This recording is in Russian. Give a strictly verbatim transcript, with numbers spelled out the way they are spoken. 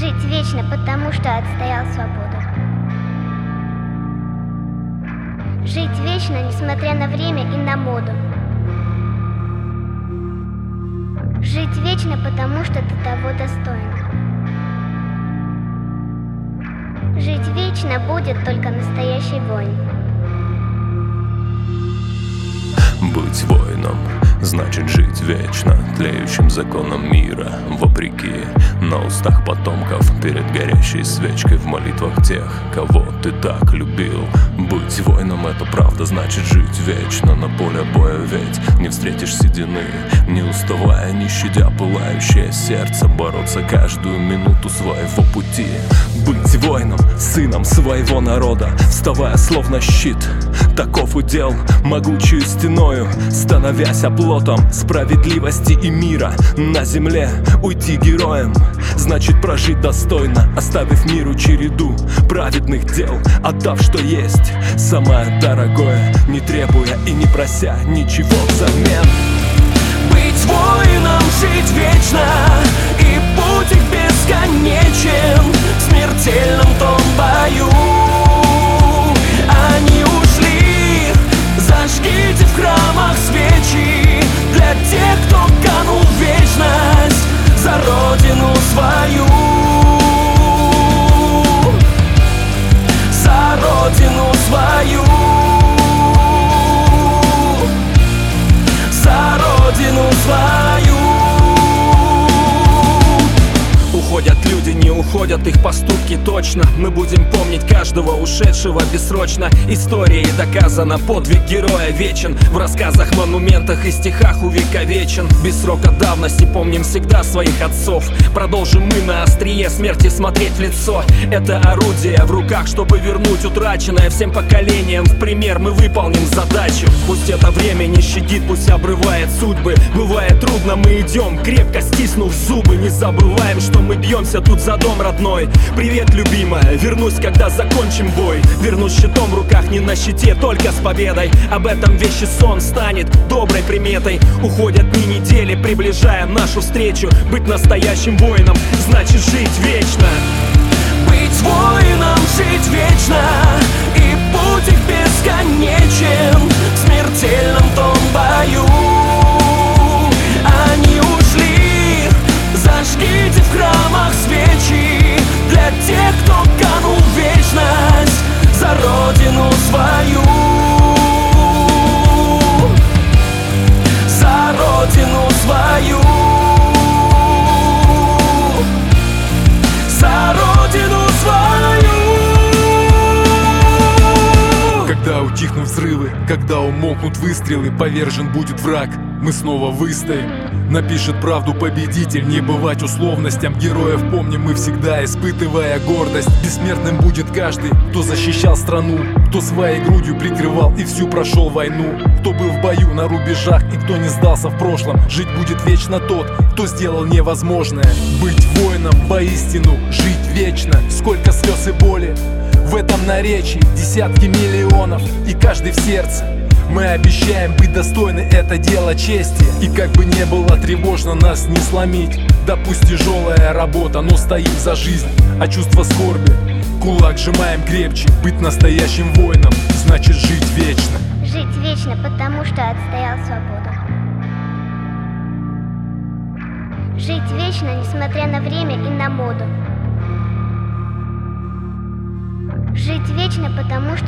Жить вечно, потому что отстоял свободу. Жить вечно, несмотря на время и на моду. Жить вечно, потому что ты того достоин. Жить вечно будет только настоящий воин. Быть воином значит жить вечно, тлеющим законом мира, вопреки, на устах потомков, перед горящей свечкой, в молитвах тех, кого ты так любил. Быть воином — это правда, значит жить вечно, на поле боя ведь не встретишь седины, не уставая, не щадя пылающее сердце, бороться каждую минуту своего пути. Быть воином, сыном своего народа, вставая словно щит, таков удел, могучую стеною, становясь оплотом справедливости и мира на земле. Уйти героем значит прожить достойно, оставив миру череду праведных дел, отдав, что есть самое дорогое, не требуя и не прося ничего взамен. Быть воином, жить вечно, и путь их бесконечен, в смертельном том бою. Они ушли, зажгите в храмах свечи для тех, кто канул в вечность за родину свою. За родину свою. За родину свою. Уходят люди, не уходят их поступки точно. Мы будем помнить каждого ушедшего бессрочно. Историей доказано, подвиг героя вечен, в рассказах, монументах и стихах увековечен. Без срока давности помним всегда своих отцов. Продолжим мы на острие смерти смотреть в лицо. Это орудие в руках, чтобы вернуть утраченное всем поколениям. В пример мы выполним задачу. Пусть это время не щадит, пусть обрывает судьбы. Бывает трудно, мы идем, крепко стиснув зубы. Не забываем, что мы бьемся тут за дом родной. Привет, любимая, вернусь, когда закончим бой. Вернусь щитом в руках, не на щите, только с победой. Об этом вещи сон станет доброй приметой. Уходят дни, недели, приближаем нашу встречу. Быть настоящим воином значит жить вечно. Быть воином, жить вечно, и путь их бесконечен, в смертельном том бою. Они ушли, зажгите в храмах свечи для тех, кто канул в вечность за родину свою. За родину свою. За родину свою. Когда утихнут взрывы, когда умолкнут выстрелы, повержен будет враг, мы снова выстоим. Напишет правду победитель, не бывать условностям. Героев помним мы всегда, испытывая гордость. Бессмертным будет каждый, кто защищал страну, кто своей грудью прикрывал и всю прошел войну, кто был в бою на рубежах и кто не сдался в прошлом. Жить будет вечно тот, кто сделал невозможное. Быть воином, воистину, жить вечно. Сколько слез и боли в этом наречии, десятки миллионов, и каждый в сердце. Мы обещаем быть достойны, это дело чести. И как бы не было тревожно, нас не сломить. Да пусть тяжелая работа, но стоим за жизнь. А чувство скорби кулак сжимаем крепче. Быть настоящим воином значит жить вечно. Жить вечно, потому что отстоял свободу. Жить вечно, несмотря на время и на моду. Жить вечно, потому что